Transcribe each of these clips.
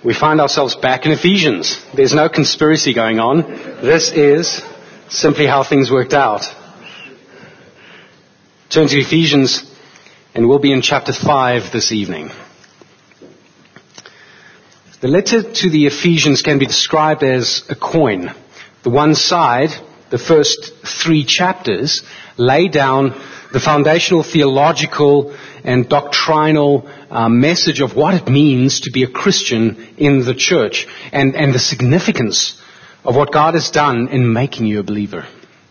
We find ourselves back in Ephesians. There's no conspiracy going on. This is simply how things worked out. Turn to Ephesians, and we'll be in chapter 5 this evening. The letter to the Ephesians can be described as a coin. The one side, the first 3 chapters, lay down the foundational theological and doctrinal message of what it means to be a Christian in the church and the significance of what God has done in making you a believer.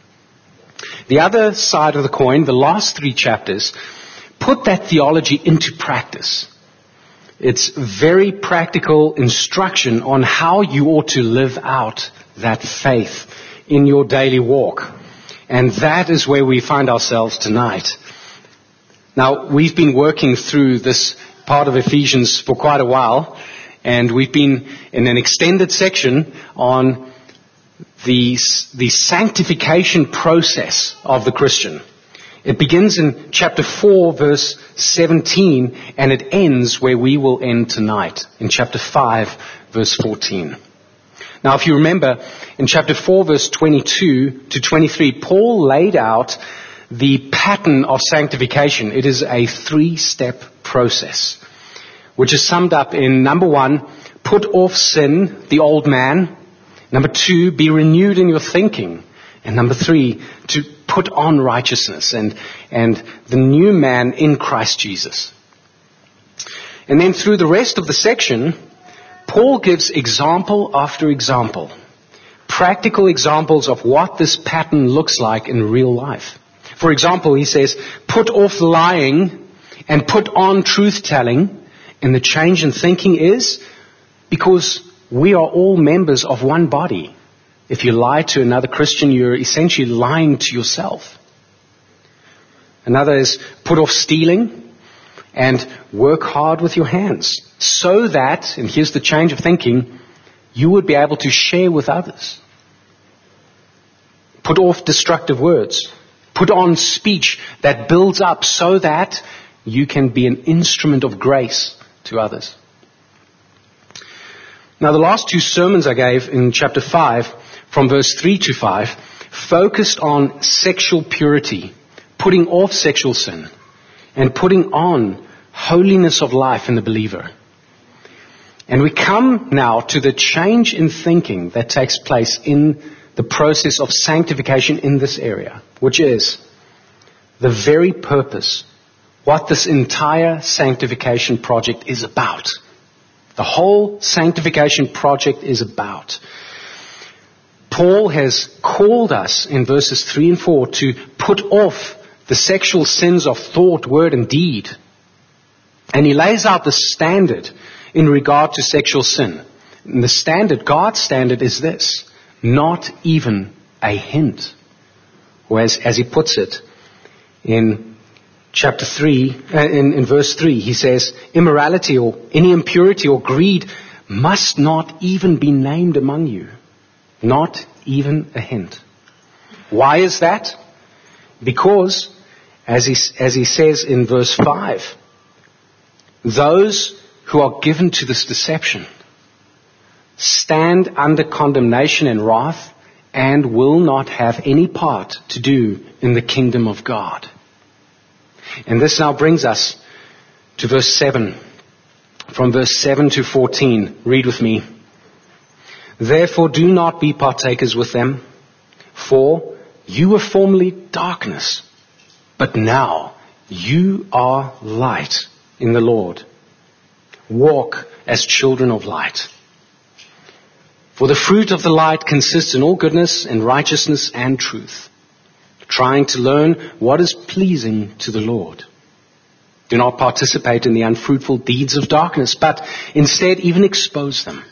The other side of the coin, the last 3 chapters, put that theology into practice. It's very practical instruction on how you ought to live out that faith in your daily walk. And that is where we find ourselves tonight. Now, we've been working through this part of Ephesians for quite a while, and we've been in an extended section on the sanctification process of the Christian. It begins in chapter 4, verse 17, and it ends where we will end tonight, in chapter 5, verse 14. Now, if you remember, in chapter 4, verse 22 to 23, Paul laid out the pattern of sanctification. It is a 3-step process, which is summed up in, number 1, put off sin, the old man. Number 2, be renewed in your thinking. And number 3, to put on righteousness and the new man in Christ Jesus. And then through the rest of the section, Paul gives example after example, practical examples of what this pattern looks like in real life. For example, he says, put off lying and put on truth-telling. And the change in thinking is because we are all members of one body. If you lie to another Christian, you're essentially lying to yourself. Another is put off stealing and work hard with your hands so that, and here's the change of thinking, you would be able to share with others. Put off destructive words. Put on speech that builds up so that you can be an instrument of grace to others. Now, the last 2 sermons I gave in chapter 5, from verse 3 to 5, focused on sexual purity, putting off sexual sin, and putting on holiness of life in the believer. And we come now to the change in thinking that takes place in the process of sanctification in this area, which is the very purpose, what this entire sanctification project is about. The whole sanctification project is about. Paul has called us in verses 3 and 4 to put off the sexual sins of thought, word, and deed. And he lays out the standard in regard to sexual sin. And the standard, God's standard, is this: not even a hint. Or as he puts it in chapter 3, in verse 3, he says, immorality or any impurity or greed must not even be named among you. Not even a hint. Why is that? Because, as he says in verse 5, those who are given to this deception stand under condemnation and wrath and will not have any part to do in the kingdom of God. And this now brings us to verse 7. From verse 7 to 14, read with me. Therefore do not be partakers with them, for you were formerly darkness, but now you are light in the Lord. Walk as children of light. For the fruit of the light consists in all goodness and righteousness and truth, trying to learn what is pleasing to the Lord. Do not participate in the unfruitful deeds of darkness, but instead even expose them.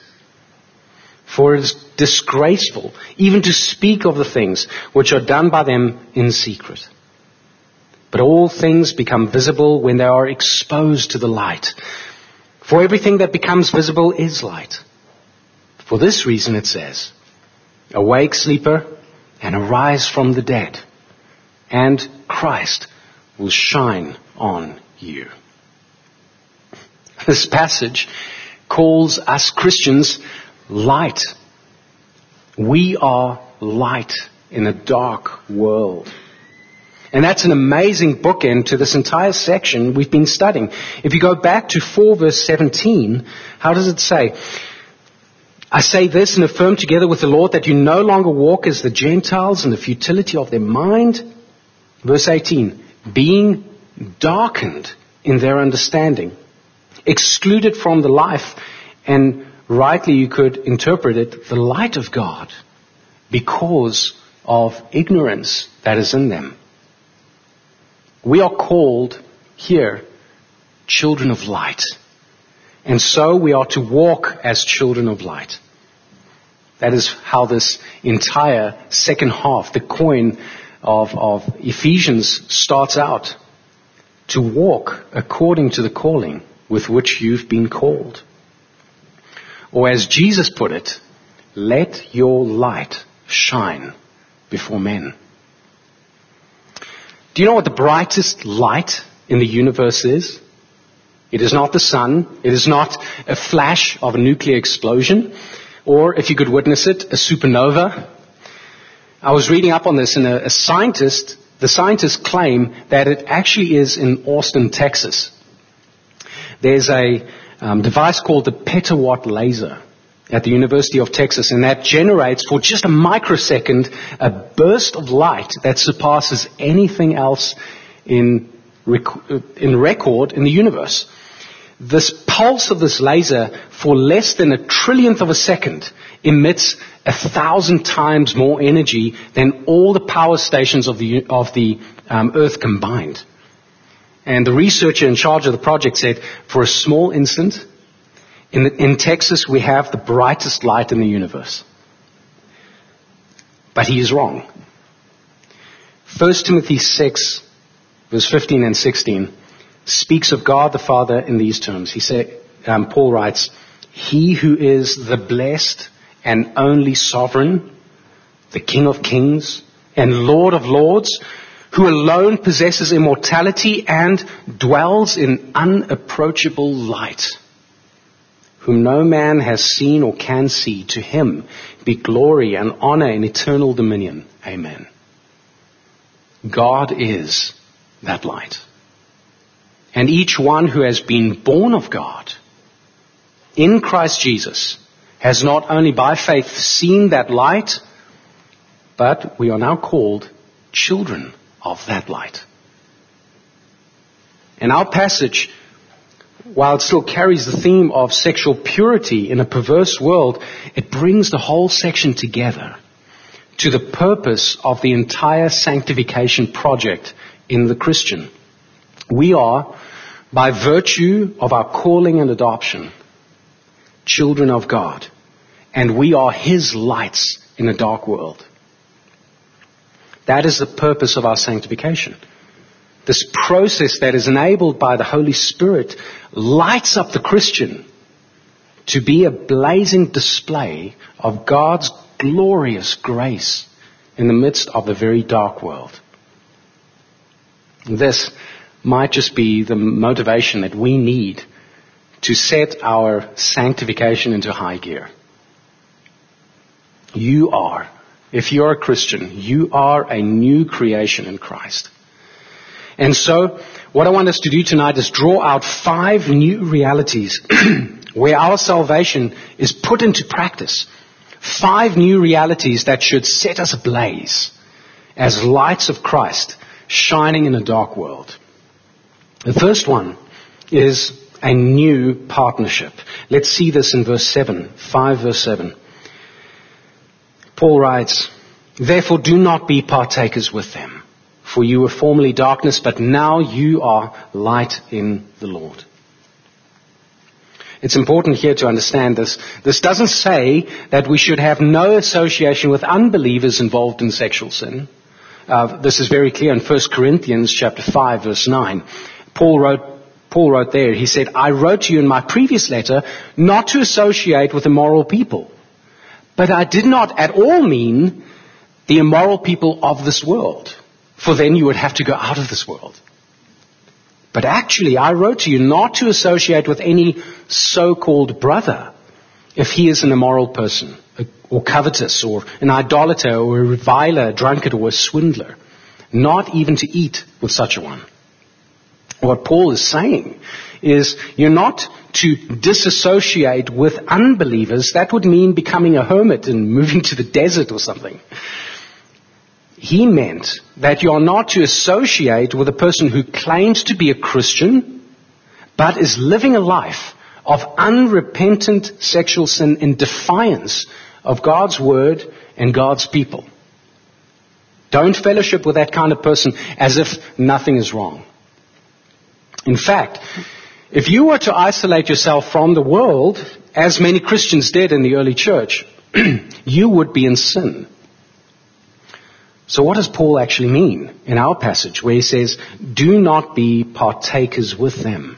For it is disgraceful even to speak of the things which are done by them in secret. But all things become visible when they are exposed to the light. For everything that becomes visible is light. For this reason it says, awake, sleeper, and arise from the dead, and Christ will shine on you. This passage calls us Christians light. We are light in a dark world. And that's an amazing bookend to this entire section we've been studying. If you go back to 4 verse 17, how does it say? I say this and affirm together with the Lord that you no longer walk as the Gentiles in the futility of their mind. Verse 18, being darkened in their understanding, excluded from the life, and rightly you could interpret it, the light of God, because of ignorance that is in them. We are called here children of light. And so we are to walk as children of light. That is how this entire second half, the coin of Ephesians, starts out. To walk according to the calling with which you've been called. Or as Jesus put it, let your light shine before men. Do you know what the brightest light in the universe is? It is not the sun. It is not a flash of a nuclear explosion. Or, if you could witness it, a supernova. I was reading up on this, and the scientists claim that it actually is in Austin, Texas. There's a device called the petawatt laser at the University of Texas, and that generates for just a microsecond a burst of light that surpasses anything else in record in the universe. This pulse of this laser, for less than a trillionth of a second, emits 1,000 times more energy than all the power stations of the Earth combined. And the researcher in charge of the project said, for a small instant, in Texas we have the brightest light in the universe. But he is wrong. 1 Timothy 6, verse 15 and 16, speaks of God the Father in these terms. Paul writes, he who is the blessed and only sovereign, the King of kings and Lord of lords, who alone possesses immortality and dwells in unapproachable light, whom no man has seen or can see, to him be glory and honor and eternal dominion. Amen. God is that light. And each one who has been born of God in Christ Jesus has not only by faith seen that light, but we are now called children of that light. And our passage, while it still carries the theme of sexual purity in a perverse world, it brings the whole section together to the purpose of the entire sanctification project in the Christian. We are, by virtue of our calling and adoption, children of God, and we are His lights in a dark world. That is the purpose of our sanctification. This process that is enabled by the Holy Spirit lights up the Christian to be a blazing display of God's glorious grace in the midst of a very dark world. This might just be the motivation that we need to set our sanctification into high gear. You are, if you're a Christian, you are a new creation in Christ. And so, what I want us to do tonight is draw out 5 new realities where our salvation is put into practice. 5 new realities that should set us ablaze as lights of Christ shining in a dark world. The first one is a new partnership. Let's see this in verse 7, 5 verse 7. Paul writes, therefore do not be partakers with them, for you were formerly darkness, but now you are light in the Lord. It's important here to understand this. This doesn't say that we should have no association with unbelievers involved in sexual sin. This is very clear in 1 Corinthians chapter 5, verse 9. Paul wrote there, he said, I wrote to you in my previous letter not to associate with immoral people, but I did not at all mean the immoral people of this world, for then you would have to go out of this world. But actually, I wrote to you not to associate with any so-called brother if he is an immoral person, or covetous, or an idolater, or a reviler, a drunkard, or a swindler. Not even to eat with such a one. What Paul is saying is you're not to disassociate with unbelievers. That would mean becoming a hermit and moving to the desert or something. He meant that you are not to associate with a person who claims to be a Christian, but is living a life of unrepentant sexual sin in defiance of God's word and God's people. Don't fellowship with that kind of person as if nothing is wrong. In fact, if you were to isolate yourself from the world, as many Christians did in the early church, you would be in sin. So what does Paul actually mean in our passage where he says, do not be partakers with them?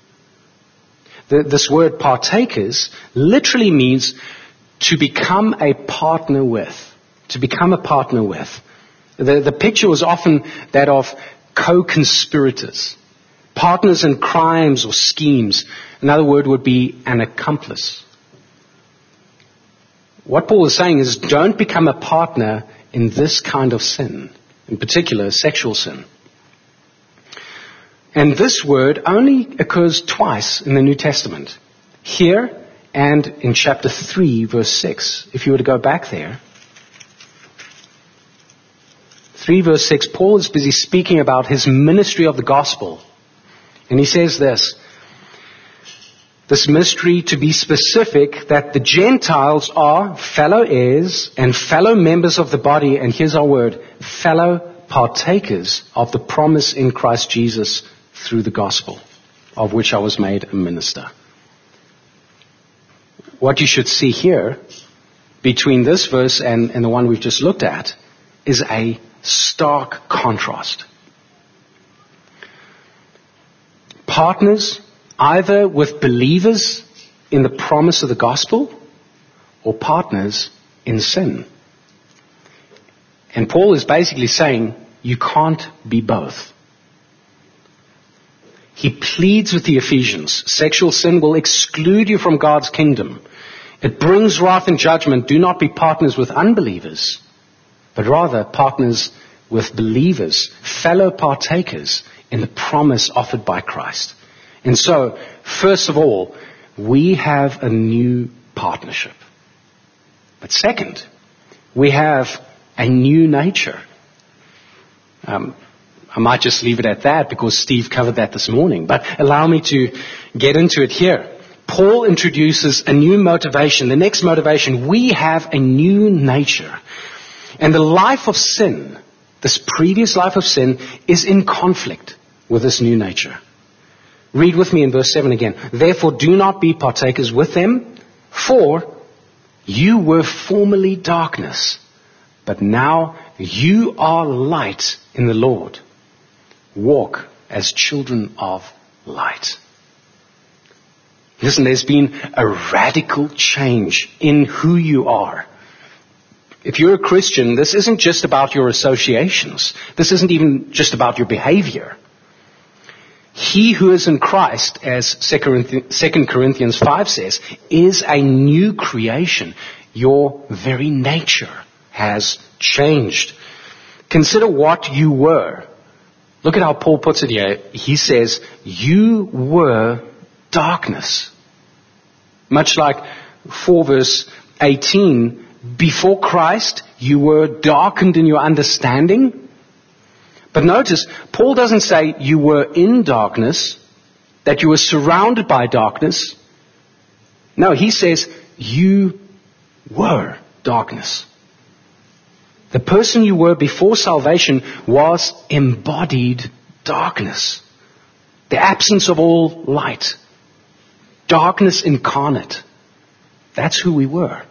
This word partakers literally means to become a partner with. To become a partner with. The picture was often that of co-conspirators. Partners in crimes or schemes. Another word would be an accomplice. What Paul is saying is don't become a partner in this kind of sin, in particular sexual sin. And this word only occurs twice in the New Testament. Here and in chapter 3, verse 6. If you were to go back there. 3 verse 6, Paul is busy speaking about his ministry of the gospel. And he says this mystery, to be specific, that the Gentiles are fellow heirs and fellow members of the body, and here's our word, fellow partakers of the promise in Christ Jesus through the gospel, of which I was made a minister. What you should see here, between this verse and the one we've just looked at, is a stark contrast. Partners either with believers in the promise of the gospel or partners in sin. And Paul is basically saying you can't be both. He pleads with the Ephesians, sexual sin will exclude you from God's kingdom. It brings wrath and judgment. Do not be partners with unbelievers, but rather partners with believers, fellow partakers in the promise offered by Christ. And so, first of all, we have a new partnership. But second, we have a new nature. I might just leave it at that because Steve covered that this morning. But allow me to get into it here. Paul introduces a new motivation. The next motivation, we have a new nature. And the life of sin, this previous life of sin, is in conflict with this new nature. Read with me in verse 7 again. Therefore, do not be partakers with them, for you were formerly darkness, but now you are light in the Lord. Walk as children of light. Listen, there's been a radical change in who you are. If you're a Christian, this isn't just about your associations. This isn't even just about your behavior. He who is in Christ, as 2 Corinthians 5 says, is a new creation. Your very nature has changed. Consider what you were. Look at how Paul puts it here. He says, you were darkness. Much like 4 verse 18, before Christ, you were darkened in your understanding. But notice, Paul doesn't say you were in darkness, that you were surrounded by darkness. No, he says you were darkness. The person you were before salvation was embodied darkness. The absence of all light. Darkness incarnate. That's who we were.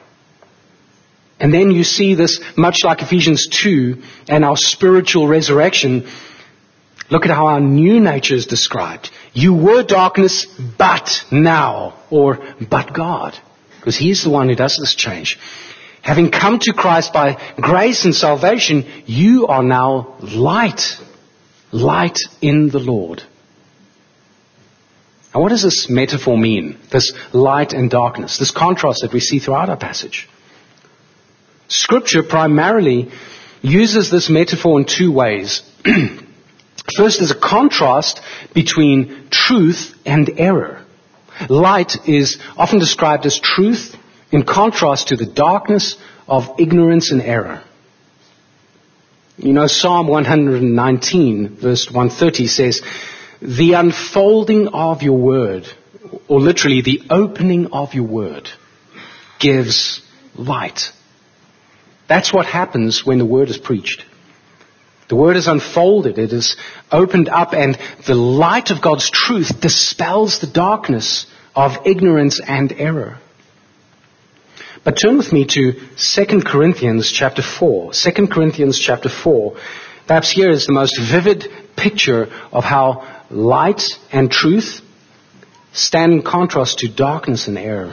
And then you see this, much like Ephesians 2 and our spiritual resurrection. Look at how our new nature is described. You were darkness, but now, or but God. Because He's the one who does this change. Having come to Christ by grace and salvation, you are now light. Light in the Lord. Now what does this metaphor mean? This light and darkness, this contrast that we see throughout our passage. Scripture primarily uses this metaphor in two ways. First is a contrast between truth and error. Light is often described as truth in contrast to the darkness of ignorance and error. You know, Psalm 119, verse 130 says, the unfolding of your word, or literally the opening of your word, gives light. That's what happens when the word is preached. The word is unfolded, it is opened up, and the light of God's truth dispels the darkness of ignorance and error. But turn with me to 2 Corinthians chapter 4. 2 Corinthians chapter 4. Perhaps here is the most vivid picture of how light and truth stand in contrast to darkness and error.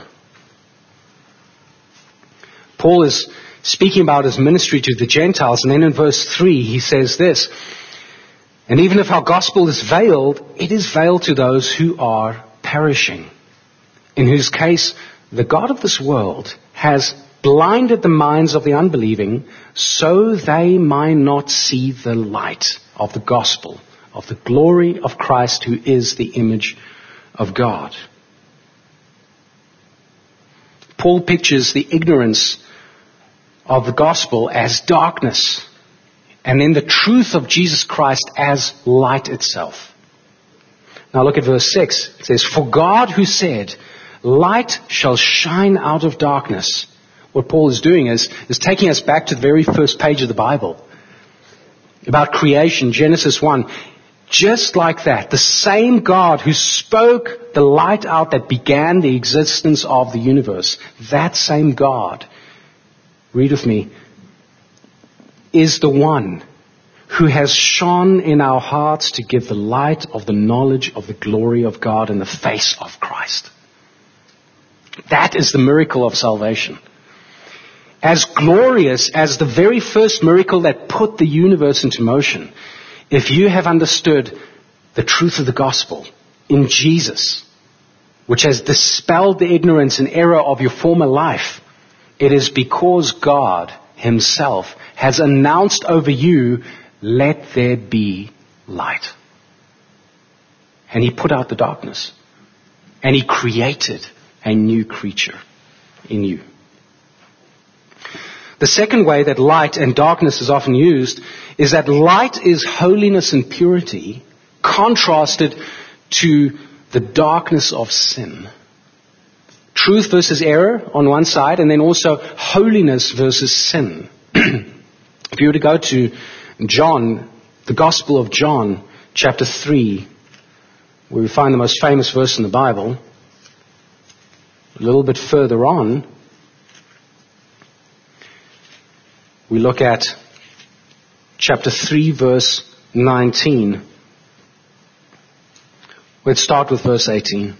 Paul is speaking about his ministry to the Gentiles, and then in verse 3 he says this, and even if our gospel is veiled, it is veiled to those who are perishing, in whose case the God of this world has blinded the minds of the unbelieving so they might not see the light of the gospel, of the glory of Christ, who is the image of God. Paul pictures the ignorance of the gospel as darkness, and then the truth of Jesus Christ as light itself. Now look at verse 6. It says, for God who said, light shall shine out of darkness. What Paul is doing is taking us back to the very first page of the Bible. About creation, Genesis 1. Just like that, the same God who spoke the light out that began the existence of the universe, that same God, read with me, is the one who has shone in our hearts to give the light of the knowledge of the glory of God in the face of Christ. That is the miracle of salvation. As glorious as the very first miracle that put the universe into motion, if you have understood the truth of the gospel in Jesus, which has dispelled the ignorance and error of your former life, it is because God himself has announced over you, let there be light. And he put out the darkness. And he created a new creature in you. The second way that light and darkness is often used is that light is holiness and purity contrasted to the darkness of sin. Truth versus error on one side, and then also holiness versus sin. If you were to go to John, the Gospel of John, chapter 3, where we find the most famous verse in the Bible, a little bit further on, we look at chapter 3, verse 19. Let's start with verse 18.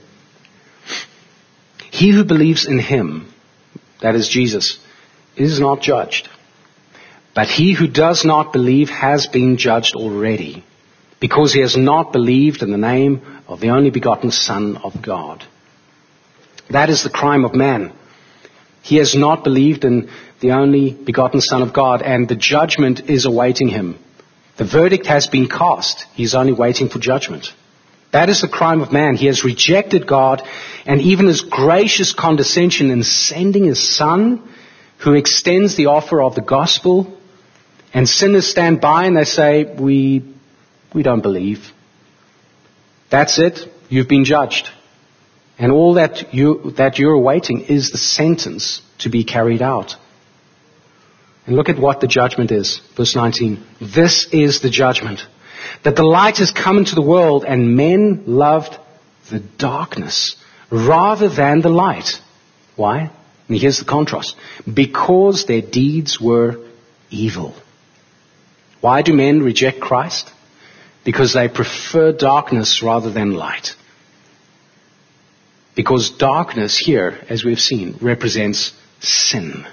He who believes in him, that is Jesus, is not judged. But he who does not believe has been judged already, because he has not believed in the name of the only begotten Son of God. That is the crime of man. He has not believed in the only begotten Son of God, and the judgment is awaiting him. The verdict has been cast. He's only waiting for judgment. That is the crime of man. He has rejected God, and even his gracious condescension in sending his Son, who extends the offer of the gospel, and sinners stand by and they say, we don't believe. That's it. You've been judged. And all that you're awaiting is the sentence to be carried out. And look at what the judgment is. Verse 19. This is the judgment, that the light has come into the world, and men loved the darkness rather than the light. Why? And here's the contrast. Because their deeds were evil. Why do men reject Christ? Because they prefer darkness rather than light. Because darkness here, as we've seen, represents sin.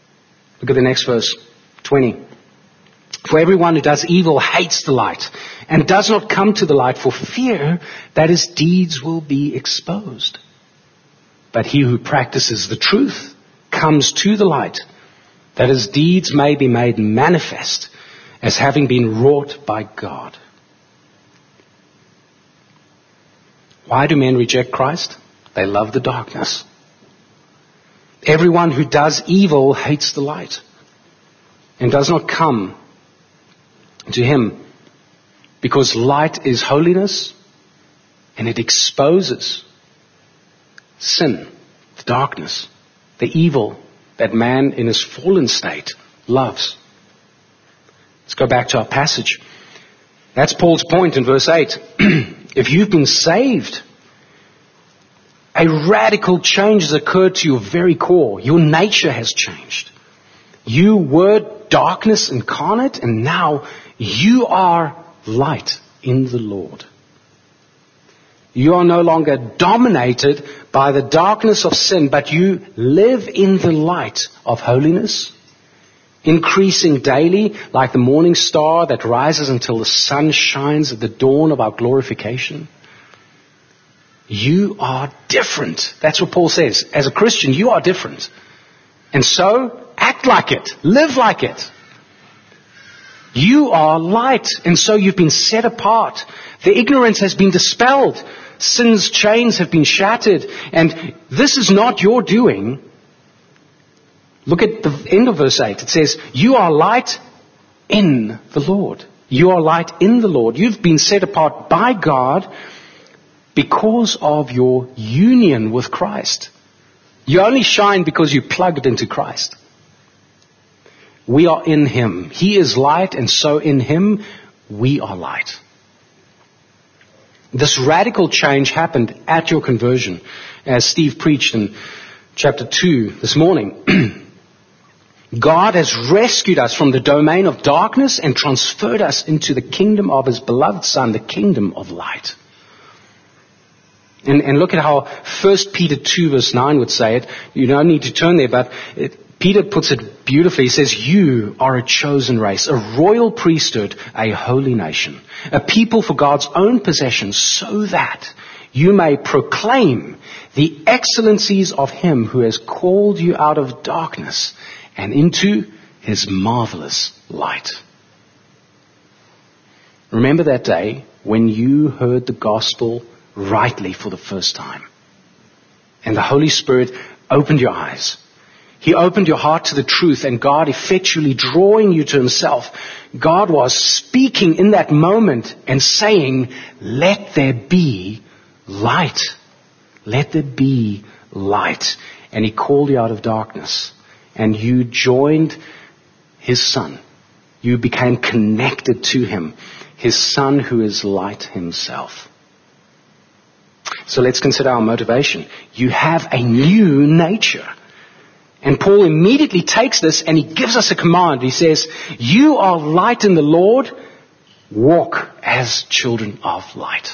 Look at the next verse, 20. For everyone who does evil hates the light and does not come to the light for fear that his deeds will be exposed. But he who practices the truth comes to the light, that his deeds may be made manifest as having been wrought by God. Why do men reject Christ? They love the darkness. Everyone who does evil hates the light and does not come to him, because light is holiness and it exposes sin, the darkness, the evil that man in his fallen state loves. Let's go back to our passage. That's Paul's point in verse 8. If you've been saved, a radical change has occurred to your very core. Your nature has changed. You were darkness incarnate, and now you are light in the Lord. You are no longer dominated by the darkness of sin, but you live in the light of holiness, increasing daily like the morning star that rises until the sun shines at the dawn of our glorification. You are different. That's what Paul says. As a Christian, you are different. And so, act like it. Live like it. You are light, and so you've been set apart. The ignorance has been dispelled. Sin's chains have been shattered. And this is not your doing. Look at the end of verse 8. It says, you are light in the Lord. You are light in the Lord. You've been set apart by God because of your union with Christ. You only shine because you plugged into Christ. We are in Him. He is light, and so in Him we are light. This radical change happened at your conversion, as Steve preached in chapter 2 this morning. God has rescued us from the domain of darkness and transferred us into the kingdom of His beloved Son, the kingdom of light. And look at how 1 Peter 2 verse 9 would say it. You don't need to turn there, but Peter puts it beautifully. He says, you are a chosen race, a royal priesthood, a holy nation, a people for God's own possession, so that you may proclaim the excellencies of Him who has called you out of darkness and into His marvelous light. Remember that day when you heard the gospel rightly for the first time, and the Holy Spirit opened your eyes. He opened your heart to the truth, and God effectually drawing you to Himself. God was speaking in that moment and saying, let there be light. Let there be light. And He called you out of darkness, and you joined His Son. You became connected to Him, His Son who is light Himself. So let's consider our motivation. You have a new nature. And Paul immediately takes this and he gives us a command. He says, you are light in the Lord, walk as children of light.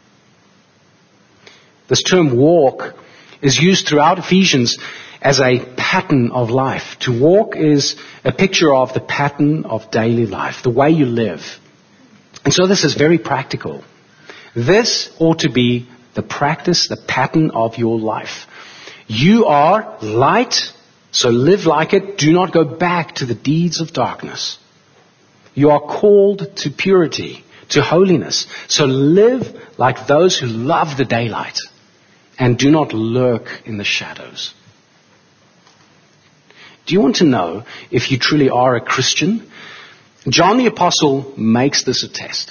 This term walk is used throughout Ephesians as a pattern of life. To walk is a picture of the pattern of daily life, the way you live. And so this is very practical. This ought to be the practice, the pattern of your life. You are light, so live like it. Do not go back to the deeds of darkness. You are called to purity, to holiness. So live like those who love the daylight and do not lurk in the shadows. Do you want to know if you truly are a Christian? John the Apostle makes this a test.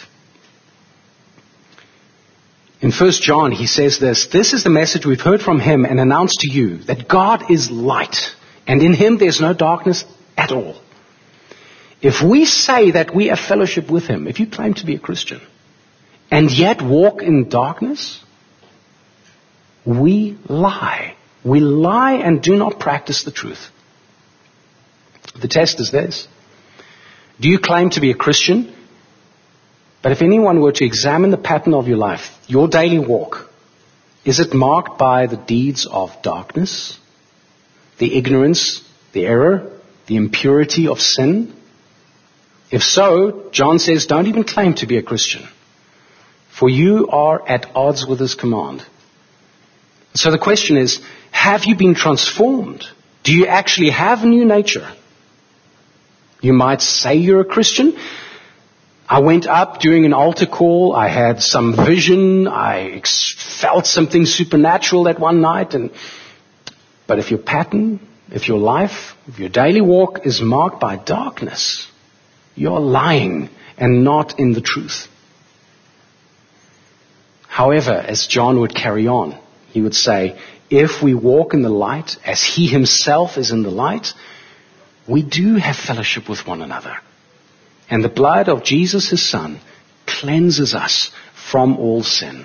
In 1 John, he says this is the message we've heard from Him and announced to you, that God is light, and in Him there's no darkness at all. If we say that we have fellowship with Him, if you claim to be a Christian, and yet walk in darkness, we lie. We lie and do not practice the truth. The test is this. Do you claim to be a Christian? But if anyone were to examine the pattern of your life, your daily walk, is it marked by the deeds of darkness, the ignorance, the error, the impurity of sin? If so, John says, don't even claim to be a Christian. for you are at odds with his command. So the question is, have you been transformed? Do you actually have a new nature? You might say you're a Christian. I went up during an altar call. I had some vision. I felt something supernatural that one night. But if your pattern, if your life, if your daily walk is marked by darkness, you're lying and not in the truth. However, as John would carry on, he would say, if we walk in the light as he himself is in the light, we do have fellowship with one another. And the blood of Jesus, his Son, cleanses us from all sin.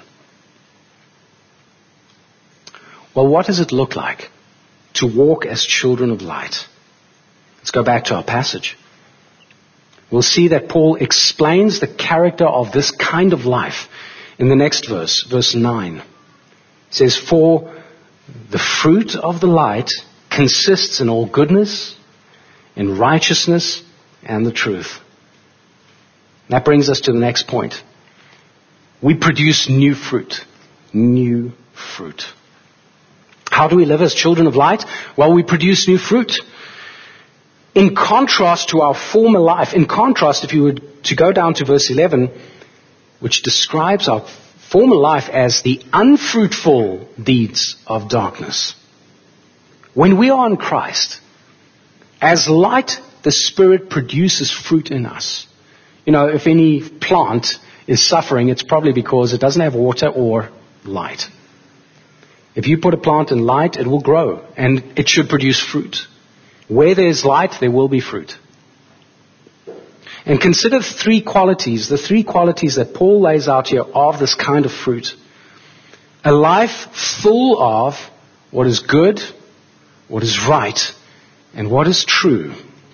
Well, what does it look like to walk as children of light? Let's go back to our passage. We'll see that Paul explains the character of this kind of life in the next verse, verse 9. It says, for the fruit of the light consists in all goodness, in righteousness, and the truth. That brings us to the next point. We produce new fruit. New fruit. How do we live as children of light? Well, we produce new fruit. In contrast to our former life, in contrast, if you were to go down to verse 11, which describes our former life as the unfruitful deeds of darkness. When we are in Christ, as light, the Spirit produces fruit in us. You know, if any plant is suffering, it's probably because it doesn't have water or light. If you put a plant in light, it will grow, and it should produce fruit. Where there's light, there will be fruit. And consider the three qualities that Paul lays out here of this kind of fruit. A life full of what is good, what is right, and what is true.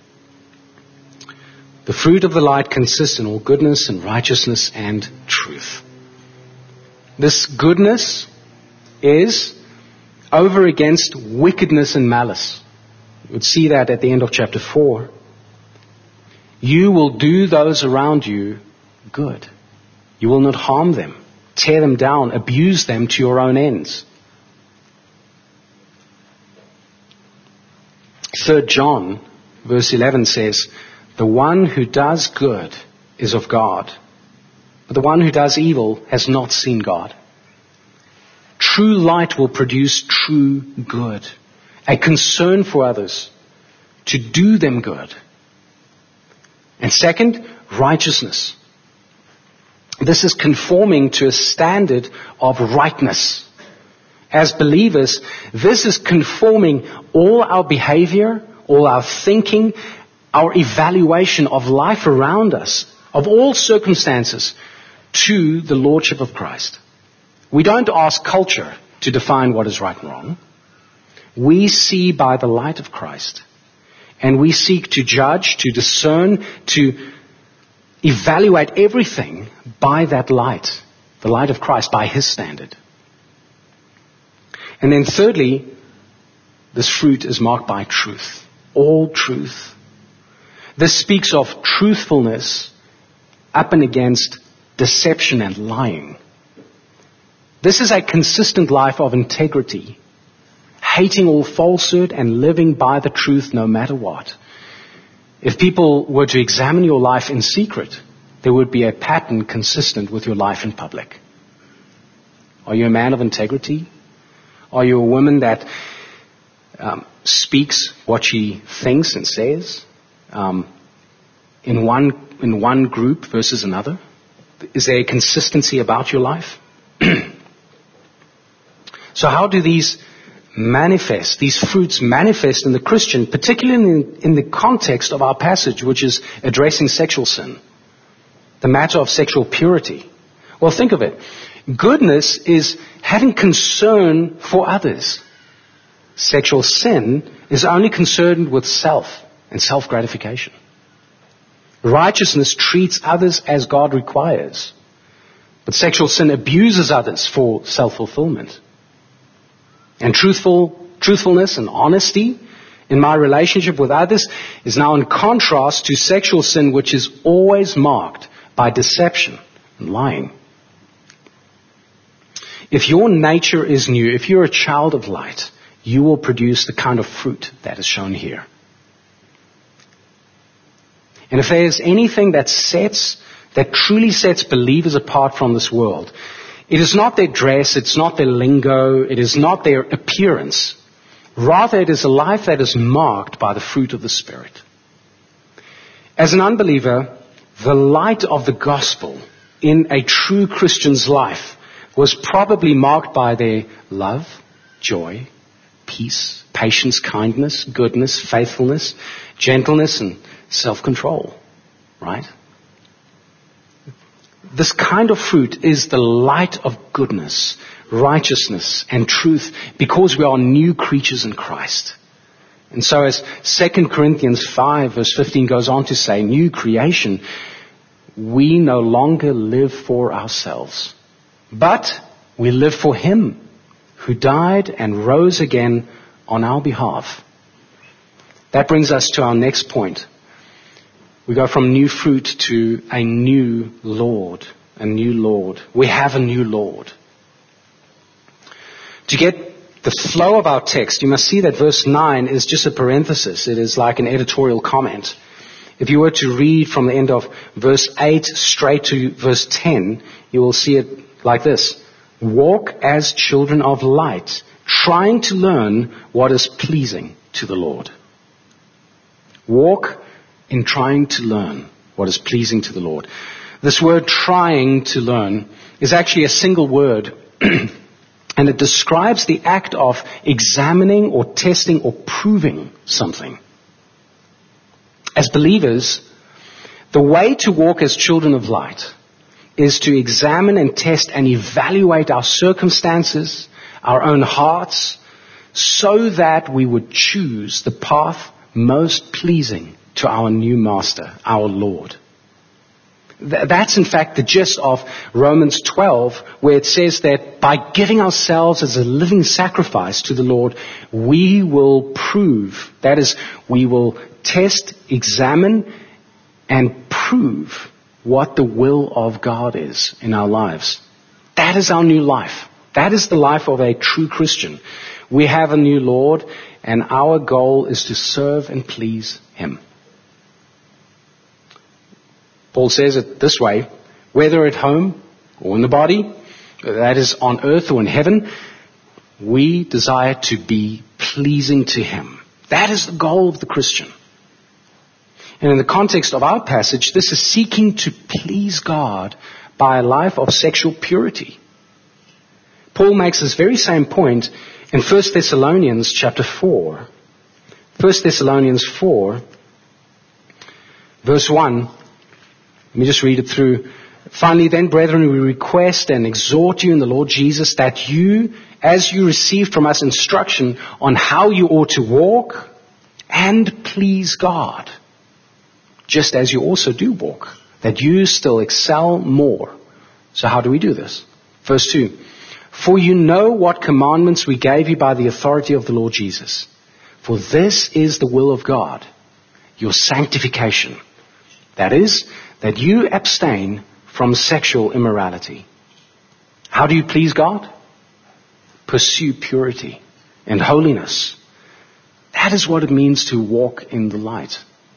The fruit of the light consists in all goodness and righteousness and truth. This goodness is over against wickedness and malice. You would see that at the end of chapter 4. You will do those around you good. You will not harm them, tear them down, abuse them to your own ends. 3 John, verse 11 says, the one who does good is of God, but the one who does evil has not seen God. True light will produce true good, a concern for others, to do them good. And second, righteousness. This is conforming to a standard of rightness. As believers, this is conforming all our behavior, all our thinking, our evaluation of life around us, of all circumstances, to the Lordship of Christ. We don't ask culture to define what is right and wrong. We see by the light of Christ. And we seek to judge, to discern, to evaluate everything by that light, the light of Christ, by His standard. And then thirdly, this fruit is marked by truth. All truth. This speaks of truthfulness up and against deception and lying. This is a consistent life of integrity, hating all falsehood and living by the truth no matter what. If people were to examine your life in secret, there would be a pattern consistent with your life in public. Are you a man of integrity? Are you a woman that speaks what she thinks and says in one group versus another? Is there a consistency about your life? So how do these fruits manifest in the Christian, particularly in the context of our passage, which is addressing sexual sin, the matter of sexual purity? Well, think of it. Goodness is having concern for others. Sexual sin is only concerned with self and self-gratification. Righteousness treats others as God requires. But sexual sin abuses others for self-fulfillment. And truthfulness and honesty in my relationship with others is now in contrast to sexual sin, which is always marked by deception and lying. If your nature is new, if you're a child of light, you will produce the kind of fruit that is shown here. And if there is anything that truly sets believers apart from this world, it is not their dress, it's not their lingo, it is not their appearance. Rather, it is a life that is marked by the fruit of the Spirit. As an unbeliever, the light of the gospel in a true Christian's life was probably marked by their love, joy, peace, patience, kindness, goodness, faithfulness, gentleness, and self-control. Right? This kind of fruit is the light of goodness, righteousness, and truth because we are new creatures in Christ. And so as 2 Corinthians 5 verse 15 goes on to say, new creation, we no longer live for ourselves, but we live for Him who died and rose again on our behalf. That brings us to our next point. We go from new fruit to a new Lord. A new Lord. We have a new Lord. To get the flow of our text, you must see that verse 9 is just a parenthesis. It is like an editorial comment. If you were to read from the end of verse 8 straight to verse 10, you will see it like this. Walk as children of light, trying to learn what is pleasing to the Lord. Walk in trying to learn what is pleasing to the Lord. This word trying to learn is actually a single word and it describes the act of examining or testing or proving something. As believers, the way to walk as children of light is to examine and test and evaluate our circumstances, our own hearts, so that we would choose the path most pleasing to our new master, our Lord. That's in fact the gist of Romans 12, where it says that by giving ourselves as a living sacrifice to the Lord, we will prove, that is, we will test, examine, and prove what the will of God is in our lives. That is our new life. That is the life of a true Christian. We have a new Lord, and our goal is to serve and please Him. Paul says it this way, whether at home or in the body, that is on earth or in heaven, we desire to be pleasing to Him. That is the goal of the Christian. And in the context of our passage, this is seeking to please God by a life of sexual purity. Paul makes this very same point in 1 Thessalonians chapter 4. 1 Thessalonians 4, verse 1. Let me just read it through. Finally then, brethren, we request and exhort you in the Lord Jesus that you, as you received from us instruction on how you ought to walk and please God, just as you also do walk, that you still excel more. So how do we do this? Verse 2. For you know what commandments we gave you by the authority of the Lord Jesus. For this is the will of God, your sanctification. That is, that you abstain from sexual immorality. How do you please God? Pursue purity and holiness. That is what it means to walk in the light.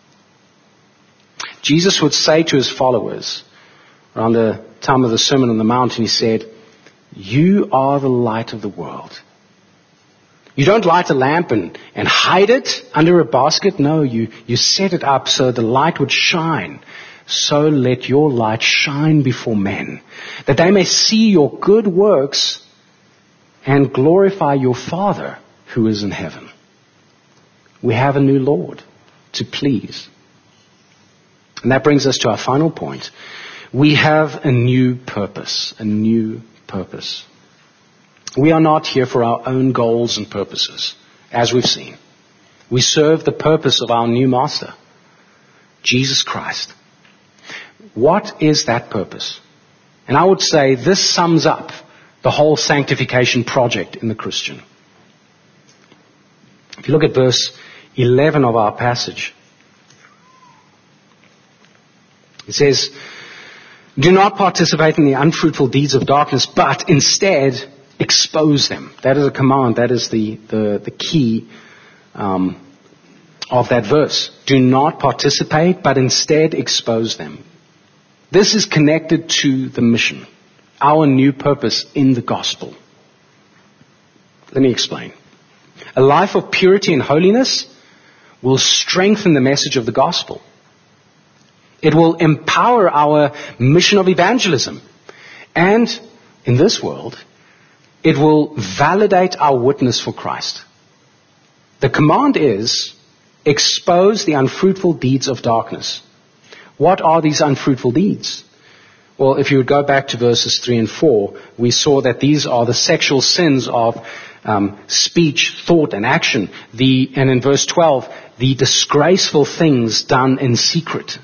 Jesus would say to His followers around the time of the Sermon on the Mount, He said, you are the light of the world. You don't light a lamp and hide it under a basket. No, you set it up so the light would shine. So let your light shine before men, that they may see your good works and glorify your Father who is in heaven. We have a new Lord to please. And that brings us to our final point. We have a new purpose, a new purpose. We are not here for our own goals and purposes, as we've seen. We serve the purpose of our new master, Jesus Christ. What is that purpose? And I would say this sums up the whole sanctification project in the Christian. If you look at verse 11 of our passage, it says, do not participate in the unfruitful deeds of darkness, but instead expose them. That is a command. That is the key of that verse. Do not participate, but instead expose them. This is connected to the mission, our new purpose in the gospel. Let me explain. A life of purity and holiness will strengthen the message of the gospel. It will empower our mission of evangelism. And in this world, it will validate our witness for Christ. The command is, expose the unfruitful deeds of darkness. What are these unfruitful deeds? Well, if you would go back to verses 3 and 4, we saw that these are the sexual sins of speech, thought, and action. And in verse 12, the disgraceful things done in secret.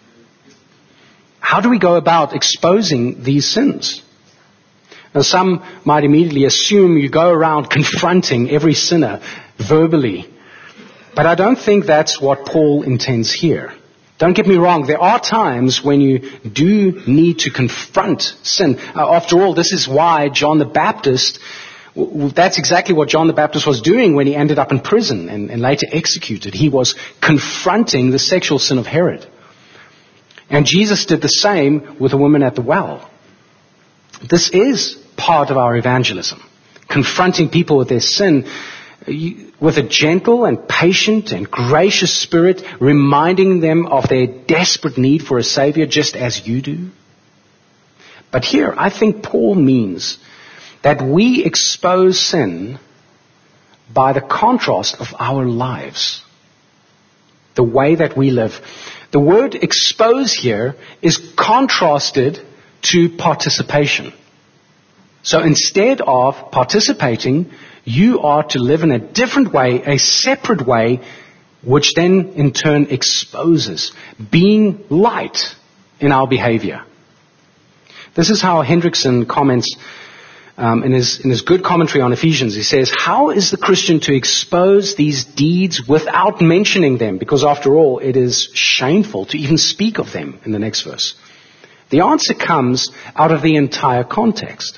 How do we go about exposing these sins? Now, some might immediately assume you go around confronting every sinner verbally. But I don't think that's what Paul intends here. Don't get me wrong, there are times when you do need to confront sin. After all, this is why John the Baptist, that's exactly what John the Baptist was doing when he ended up in prison and later executed. He was confronting the sexual sin of Herod. And Jesus did the same with the woman at the well. This is part of our evangelism, confronting people with their sin with a gentle and patient and gracious spirit, reminding them of their desperate need for a Savior, just as you do. But here, I think Paul means that we expose sin by the contrast of our lives, the way that we live. The word expose here is contrasted to participation. So instead of participating, you are to live in a different way, a separate way, which then in turn exposes, being light in our behavior. This is how Hendrickson comments in his good commentary on Ephesians. He says, how is the Christian to expose these deeds without mentioning them? Because after all, it is shameful to even speak of them in the next verse. The answer comes out of the entire context.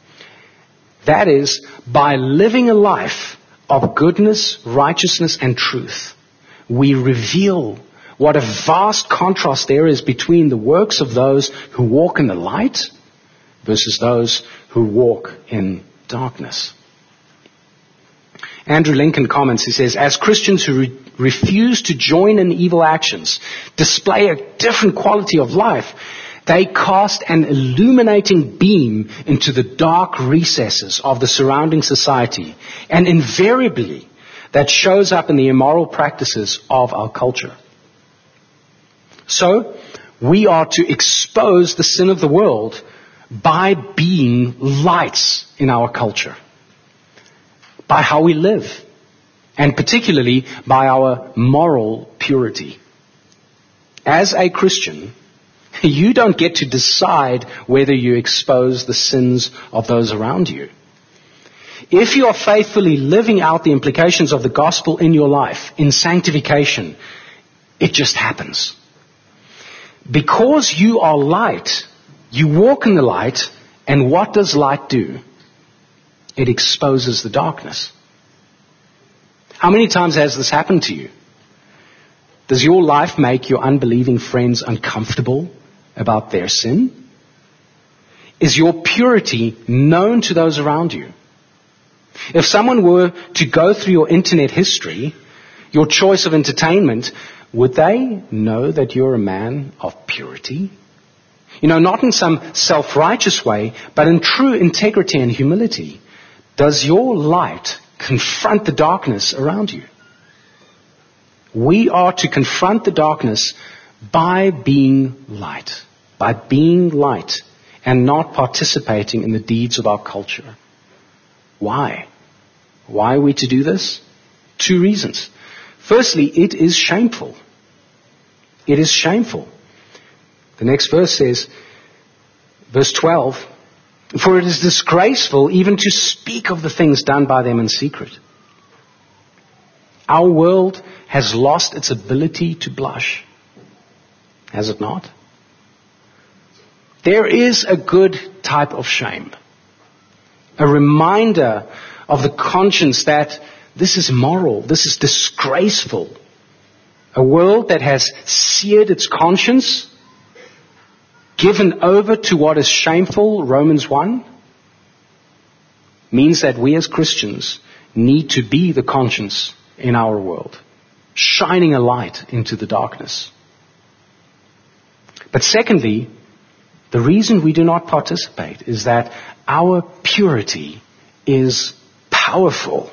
That is, by living a life of goodness, righteousness, and truth, we reveal what a vast contrast there is between the works of those who walk in the light versus those who walk in darkness. Andrew Lincoln comments, he says, as Christians who refuse to join in evil actions display a different quality of life, they cast an illuminating beam into the dark recesses of the surrounding society, and invariably that shows up in the immoral practices of our culture. So, we are to expose the sin of the world by being lights in our culture, by how we live, and particularly by our moral purity. As a Christian, you don't get to decide whether you expose the sins of those around you. If you are faithfully living out the implications of the gospel in your life, in sanctification, it just happens. Because you are light, you walk in the light, and what does light do? It exposes the darkness. How many times has this happened to you? Does your life make your unbelieving friends uncomfortable about their sin? Is your purity known to those around you? If someone were to go through your internet history, your choice of entertainment, would they know that you're a man of purity? You know, not in some self-righteous way, but in true integrity and humility. Does your light confront the darkness around you? We are to confront the darkness by being light. By being light and not participating in the deeds of our culture. Why? Why are we to do this? 2 reasons. Firstly, it is shameful. It is shameful. The next verse says, verse 12, for it is disgraceful even to speak of the things done by them in secret. Our world has lost its ability to blush. Has it not? There is a good type of shame. A reminder of the conscience that this is immoral, this is disgraceful. A world that has seared its conscience, given over to what is shameful, Romans 1, means that we as Christians need to be the conscience in our world, shining a light into the darkness. But secondly, the reason we do not participate is that our purity is powerful.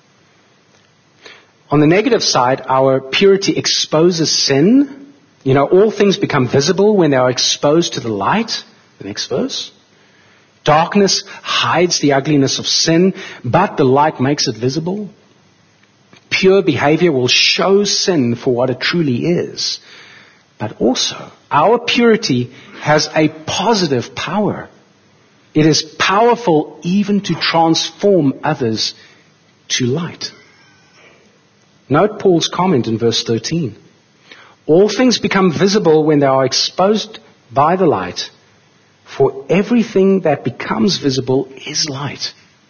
On the negative side, our purity exposes sin. All things become visible when they are exposed to the light. The next verse. Darkness hides the ugliness of sin, but the light makes it visible. Pure behavior will show sin for what it truly is. But also, our purity has a positive power. It is powerful even to transform others to light. Note Paul's comment in verse 13. All things become visible when they are exposed by the light, for everything that becomes visible is light.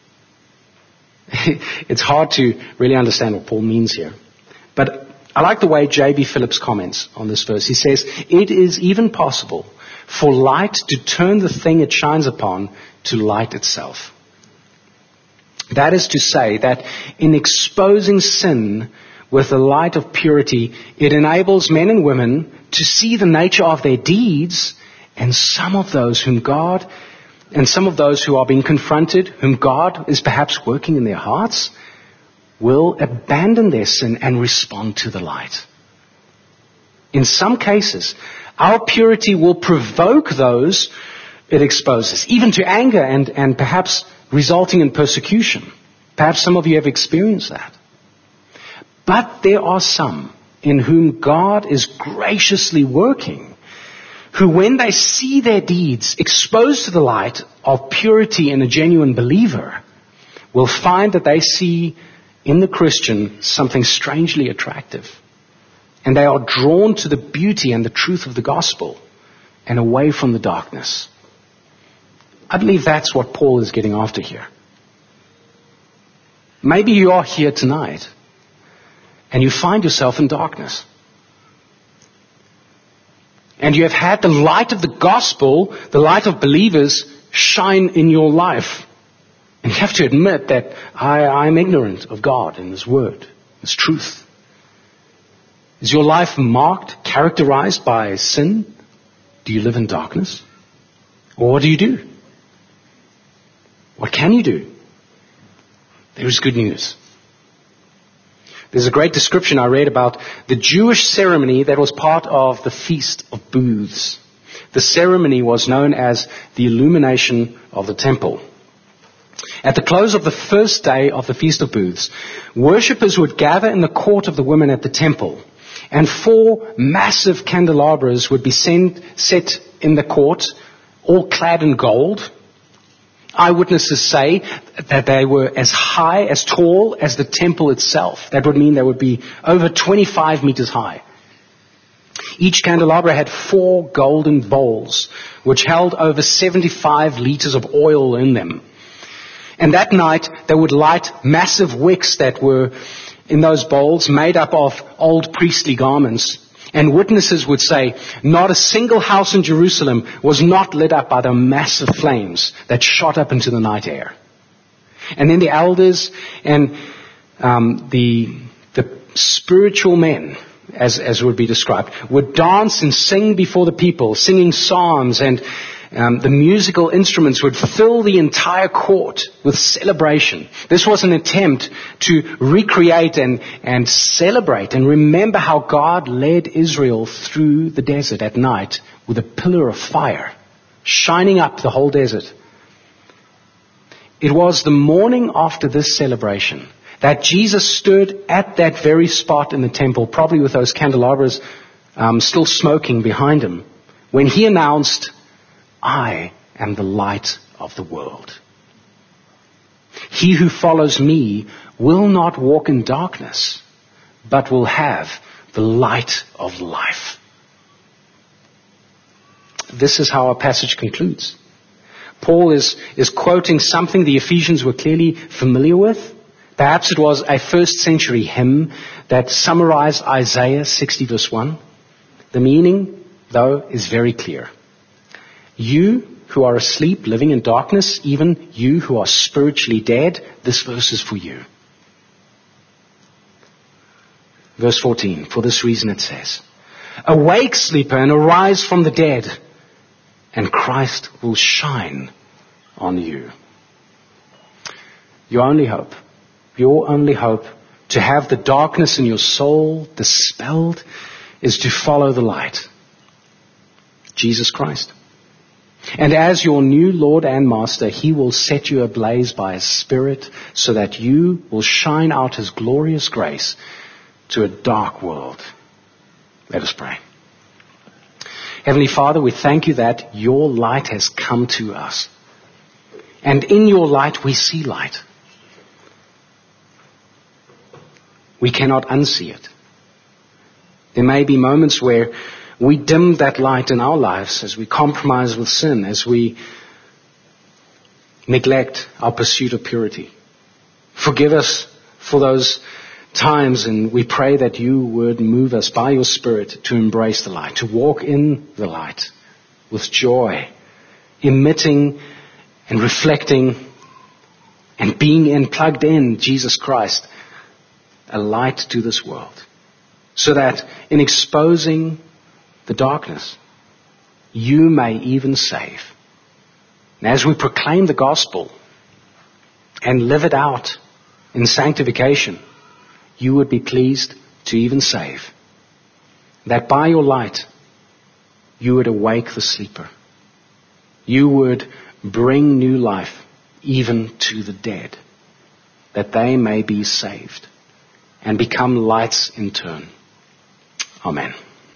It's hard to really understand what Paul means here. But I like the way J.B. Phillips comments on this verse. He says, it is even possible for light to turn the thing it shines upon to light itself. That is to say that in exposing sin with the light of purity, it enables men and women to see the nature of their deeds, and some of those who are being confronted, whom God is perhaps working in their hearts, will abandon their sin and respond to the light. In some cases, our purity will provoke those it exposes, even to anger and perhaps resulting in persecution. Perhaps some of you have experienced that. But there are some in whom God is graciously working, who when they see their deeds exposed to the light of purity in a genuine believer, will find that they see in the Christian something strangely attractive. And they are drawn to the beauty and the truth of the gospel and away from the darkness. I believe that's what Paul is getting after here. Maybe you are here tonight and you find yourself in darkness. And you have had the light of the gospel, the light of believers, shine in your life. And you have to admit that I'm ignorant of God and His Word, His truth. Is your life marked, characterized by sin? Do you live in darkness? Or what do you do? What can you do? There is good news. There's a great description I read about the Jewish ceremony that was part of the Feast of Booths. The ceremony was known as the illumination of the temple. At the close of the first day of the Feast of Booths, worshippers would gather in the court of the women at the temple, and 4 massive candelabras would be set in the court, all clad in gold. Eyewitnesses say that they were as high, as tall as the temple itself. That would mean they would be over 25 meters high. Each candelabra had 4 golden bowls, which held over 75 liters of oil in them. And that night, they would light massive wicks that were in those bowls, made up of old priestly garments. And witnesses would say, not a single house in Jerusalem was not lit up by the massive flames that shot up into the night air. And then the elders and the spiritual men, as would be described, would dance and sing before the people, singing psalms, and the musical instruments would fill the entire court with celebration. This was an attempt to recreate and celebrate and remember how God led Israel through the desert at night with a pillar of fire, shining up the whole desert. It was the morning after this celebration that Jesus stood at that very spot in the temple, probably with those candelabras still smoking behind him, when he announced, I am the light of the world. He who follows me will not walk in darkness, but will have the light of life. This is how our passage concludes. Paul is quoting something the Ephesians were clearly familiar with. Perhaps it was a first century hymn that summarized Isaiah 60 verse 1. The meaning, though, is very clear. You who are asleep, living in darkness, even you who are spiritually dead, this verse is for you. Verse 14, for this reason it says, awake, sleeper, and arise from the dead, and Christ will shine on you. Your only hope to have the darkness in your soul dispelled is to follow the light, Jesus Christ. And as your new Lord and Master, He will set you ablaze by His Spirit so that you will shine out His glorious grace to a dark world. Let us pray. Heavenly Father, we thank you that your light has come to us. And in your light we see light. We cannot unsee it. There may be moments where we dim that light in our lives as we compromise with sin, as we neglect our pursuit of purity. Forgive us for those times, and we pray that you would move us by your Spirit to embrace the light, to walk in the light with joy, emitting and reflecting and being plugged in Jesus Christ, a light to this world, so that in exposing the darkness, you may even save. And as we proclaim the gospel and live it out in sanctification, you would be pleased to even save. That by your light, you would awake the sleeper. You would bring new life even to the dead, that they may be saved and become lights in turn. Amen.